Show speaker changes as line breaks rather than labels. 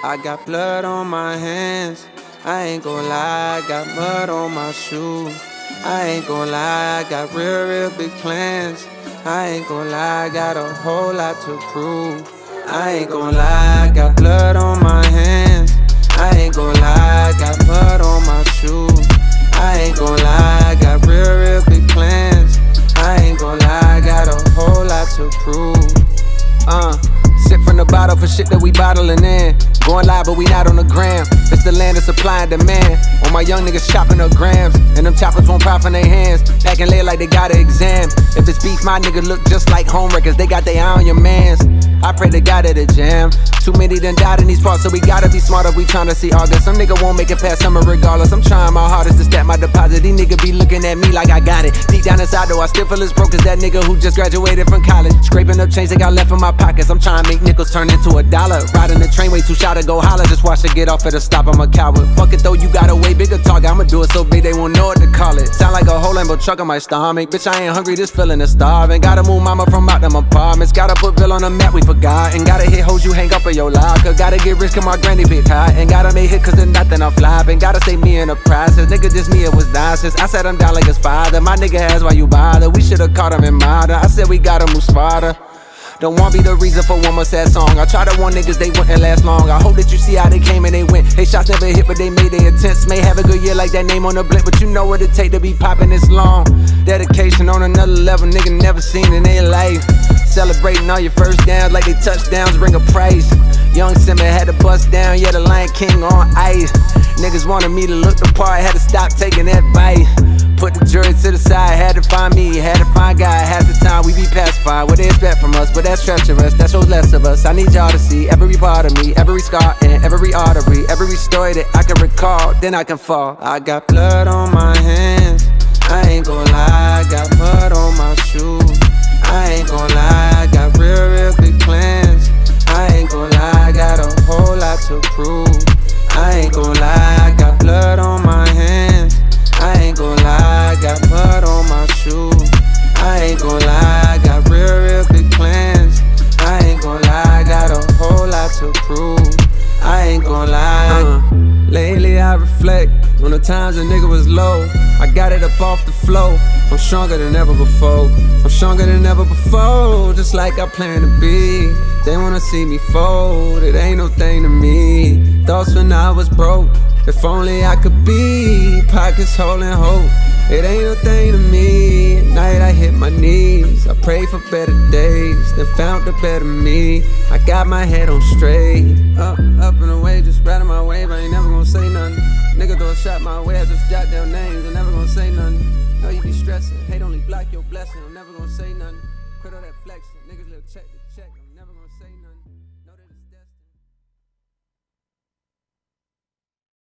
I got blood on my hands, I ain't gon' lie, I got mud on my shoes. I ain't gon' lie, I got real big plans. I ain't gon' lie, I got a whole lot to prove. I ain't gon' lie, I got blood on my hands. I ain't gon' lie, I got mud on my shoes. I ain't gon' lie, I got real big plans. I ain't gon' lie, I got a whole lot to prove. Sip from the bottle for shit that we bottling in. Going live, but we not on the gram. It's the land of supply and demand. All my young niggas chopping up grams, and them choppers won't pop in their hands. Packing late like they got an exam. If it's beef, my nigga look just like home records. They got their eye on your mans. I pray to God at the jam. Too many done died in these parts, so we gotta be smart if we tryna see August. Some nigga won't make it past summer regardless. I'm trying my hardest to stack my deposit. These niggas be looking at me like I got it. Deep down inside though, I still feel as broke as that nigga who just graduated from college. Scraping up change they got left in my pockets. I'm trying to make nickels turn into $1. Riding the train way too shy to go holler. Just watch it get off at a stop, I'm a coward. Fuck it though, you got a way bigger target. I'ma do it so big they won't know what to call it. Sound like a whole Lambo truck on my stomach. Bitch, I ain't hungry, this feeling is starving. Gotta move mama from out them apartments. Gotta put Bill on the map, we forgot. And gotta hit hoes you hang up in your locker. Gotta get rich cause my granny picked high. And gotta make hit cause there's nothing I'm flopping. Gotta stay me in the process. Nigga, just me, it was nonsense. I sat him down like his father. My nigga asked why you bother. We should've caught him in modern. I said we gotta move smarter. Don't want be the reason for one more sad song. I tried to warn niggas, they wouldn't last long. I hope that you see how they came and they went. They shots never hit, but they made their attempts. May have a good year like that name on the blimp, but you know what it take to be popping this long. Dedication on another level, nigga never seen in their life. Celebrating all your first downs like they touchdowns bring a price. Young Simba had to bust down, yeah, the Lion King on ice. Niggas wanted me to look the part, had to stop taking advice. Put the jury to the side, had to find me, had to find God. Half the time we be pacified, what they expect from us, but that's treacherous, that shows less of us. I need y'all to see every part of me, every scar and every artery, every story that I can recall, then I can fall. I got blood on my hands, I ain't gon' lie, I got mud on my shoes. I ain't gon' lie, I got real big plans. I ain't gon' lie, I got a whole lot to prove. I ain't gon' lie, I got blood on my hands. I ain't gon' lie, I got mud on my shoes. I ain't gon' lie, I got real big plans. I ain't gon' lie, I got a whole lot to prove. I ain't gon' lie. Lately I reflect on the times a nigga was low. I got it up off the floor. I'm stronger than ever before. I'm stronger than ever before. Just like I plan to be. They wanna see me fold. It ain't no thing to me. Thoughts when I was broke. If only I could be. Pockets holding hope. It ain't no thing to me. At night I hit my knees. I pray for better days. Then found a better me. I got my head on straight. Up and away, just riding my wave. I ain't never gonna say nothing. Nigga throw a shot my way, I just jot down names. I'm never gonna say nothing. Know you be stressing. Hate only block your blessing. I'm never gonna say nothing. Quit all that flexing. Niggas little check to check. I'm never gonna say nothing.